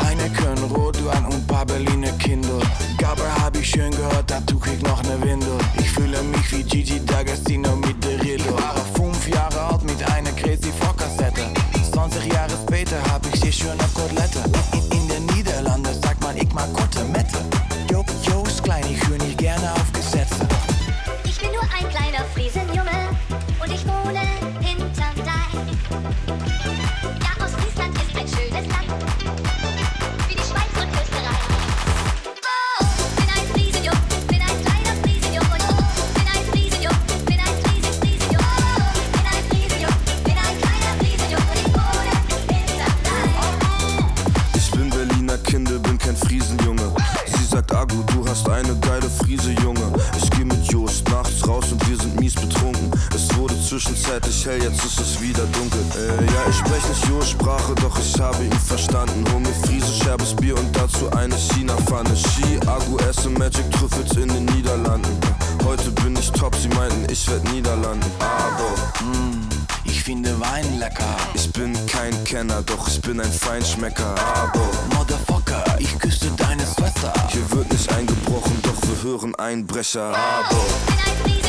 Heineken, Rotwein und paar Berliner Kinder. Gabber hab ich schön gehört, dazu krieg noch ne Windel. Ich fühle mich wie Gigi D'Agostino mit der Rille. Ich war 5 Jahre alt mit einer Crazy Vorkassette. 20 Jahre später hab ich sie schöne Kotelette. In den Niederlanden sagt man, ich mag Kotelette. Joost klein, ich höre nicht gerne auf Gesetze. Ich bin nur ein kleiner Friesenjunge und ich wohne hinterm Deich. Ja, Ostfriesland ist ein schönes Land, wie die Schweiz und Österreich. Oh, bin ein Friesenjung, bin ein kleiner Friesenjung und bin ein Friesenjung, bin ein Friesenjung. Oh, bin ein Friesenjung, bin ein kleiner Friesenjung und ich wohne hinterm Deich. Ich bin Berliner Kinder, bin kein Friesenjunge. Sie sagt, Agu, du hast eine geile Friese, Junge. Ich geh mit Joost nachts raus und wir sind mies betrunken. Es wurde zwischenzeitlich hell, jetzt ist es wieder dunkel. Ja, ich sprech nicht Joost-Sprache, doch ich habe ihn verstanden. Hol mir Friese, scherbes Bier und dazu eine China-Pfanne. Ski, Agu, esse Magic Trüffels in den Niederlanden. Heute bin ich top, sie meinten, ich werd Niederlanden. Aber Ich finde Wein lecker. ich bin kein Kenner, doch ich bin ein Feinschmecker. Aber Motherfucker, ich küsste deine Schwester. hier wird nicht eingebrochen, doch wir hören Einbrecher. Aber Bin ein Friesenjung.